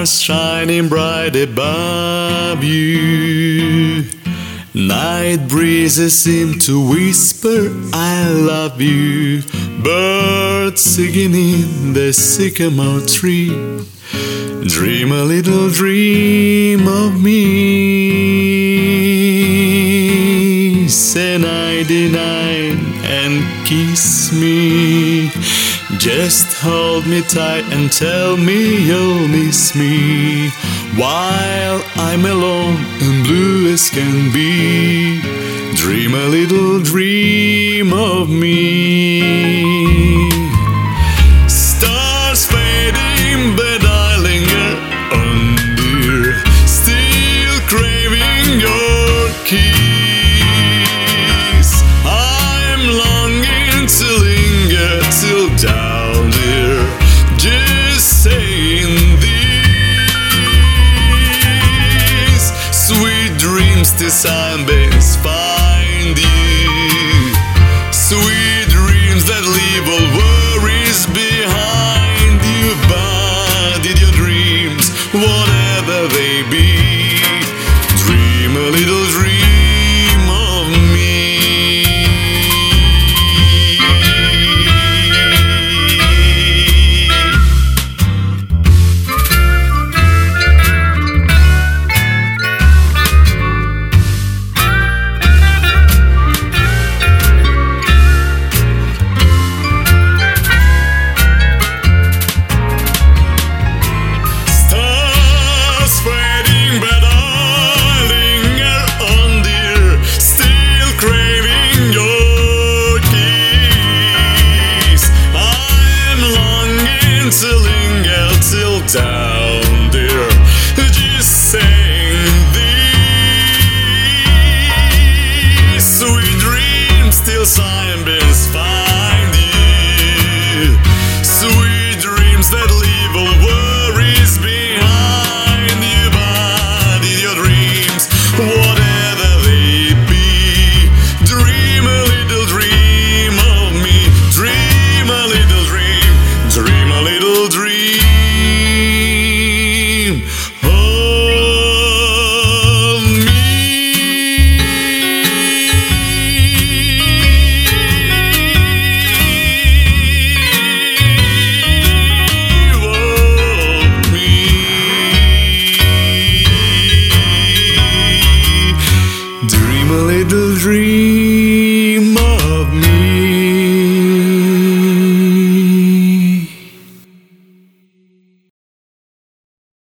stars shining bright above you. Night breezes seem to whisper, I love you. Birds singing in the sycamore tree. Dream a little dream of me. Say 99 and kiss me. Just hold me tight and tell me you'll miss me while I'm alone and blue as can be. Dream a little dream of me. Stars fading, but I linger on, dear, still craving your kiss. I'm longing to linger till down, dear, just saying this. Sweet dreams till sunbeams find you. Sweet dreams that leave all worries behind you. But in your dreams, whatever they be, dream a little dream of me. To linger till down, dear, just saying these. Sweet dreams till sunbeams find you. Sweet dreams that leave all worries behind you. But in your dreams, whatever they be, dream a little dream of me. Dream a little dream, dream a little dream of me. Dream a little dream of me.